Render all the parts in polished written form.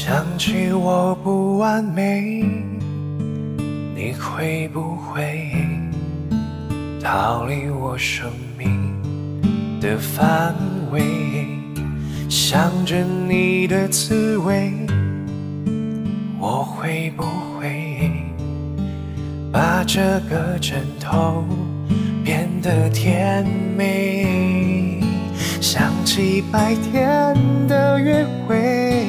想起我不完美，你会不会逃离我生命的范围？想着你的滋味，我会不会把这个枕头变得甜美？想起白天的约会，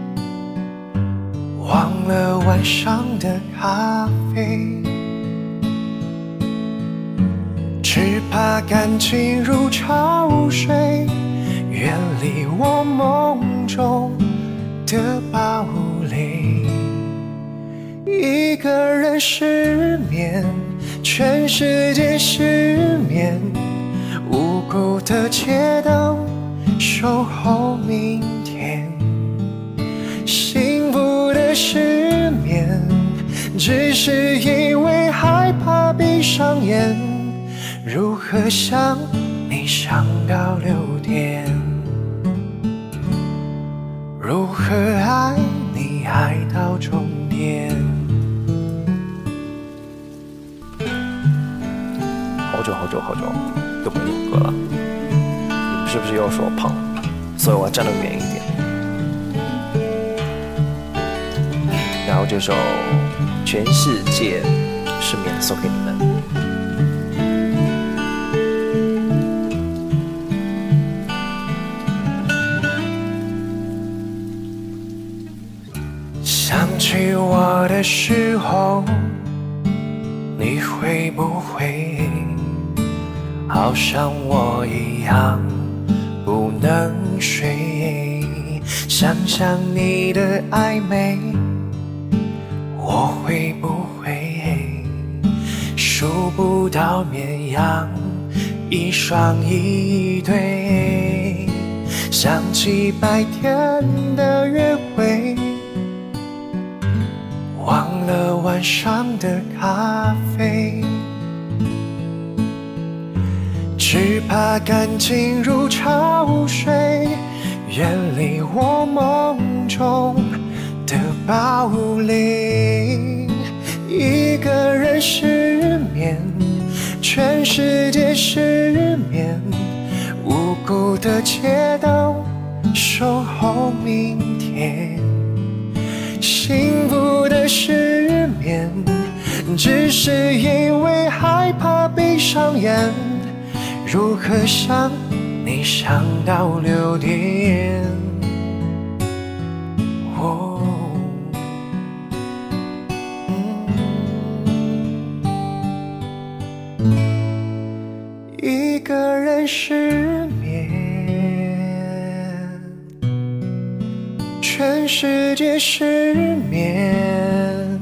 忘了晚上的咖啡，只怕感情如潮水，远离我梦中的堡垒。一个人失眠，全世界失眠，无辜的街灯守候明天。幸福的失眠，只是因为害怕闭上眼。如何想你想到6点？如何爱你爱到终点？好久都没录歌了。你们是不是又说我胖？所以我要站得远一点。然后这首《全世界失眠》送给你们。想起我的时候，你会不会好像我一样不能睡？想想你的暧昧，我会不会数不到绵羊一双一对？想起白天的约会，忘了晚上的咖啡，只怕感情如潮水，远离我梦中的堡垒。一个人失眠，全世界失眠，无辜的街灯守候明天。幸福的失眠，只是因为害怕闭上眼。如何想你想到6点？一个人失眠，全世界失眠，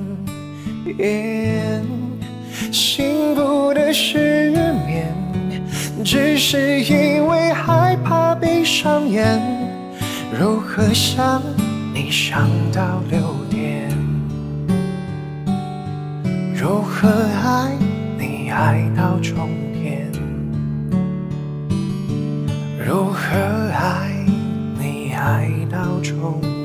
幸福的失眠，只是因为害怕闭上眼。如何想你想到6点？如何爱你爱到终点？如何爱你爱到终点？